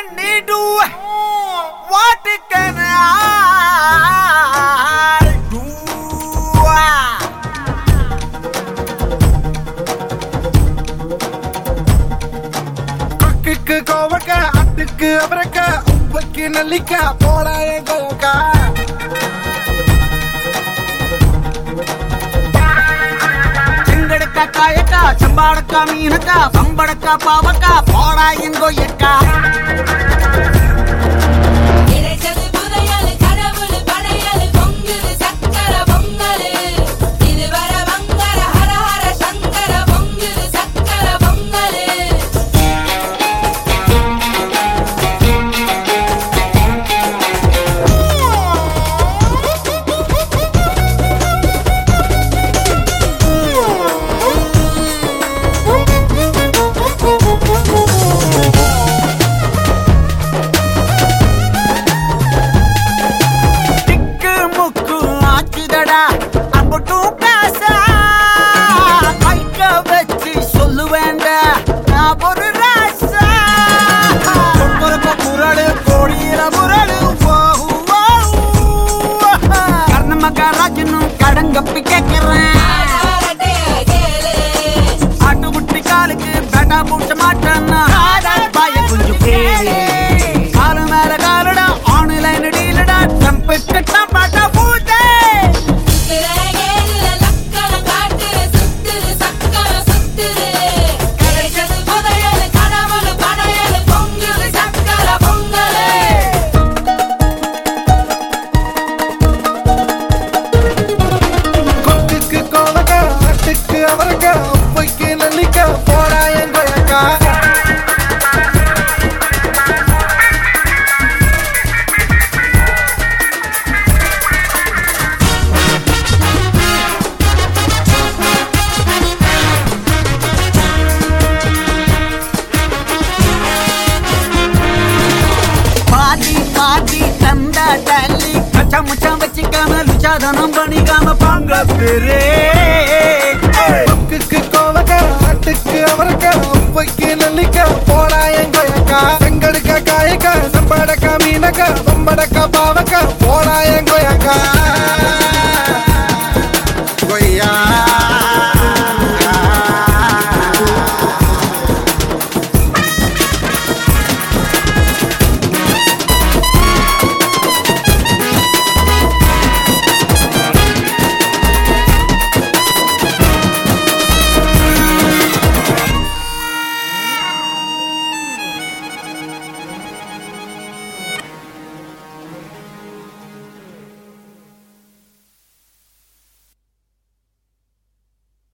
need to. What can I do? Akku kovaka, attukku abraka, uppukku nallika, poda engoka. Chingadakka kayakka, chambadakka meenakka, sambadakka pavakka, poda engoka. கப்பி கேட்கிறேன் ஆட்டு குட்டி காலுக்கு பேட்டா பூச்ச மாட்டேன்னா பாய கொஞ்சம் கேளு காலு மேல காலடா ஆன்லைன் டீலடா ஜம்பு கட்டா பாட்டா பூச்சே मुचा बच्ची का मैं लुचा धनम बनी का मैं पांगा तेरे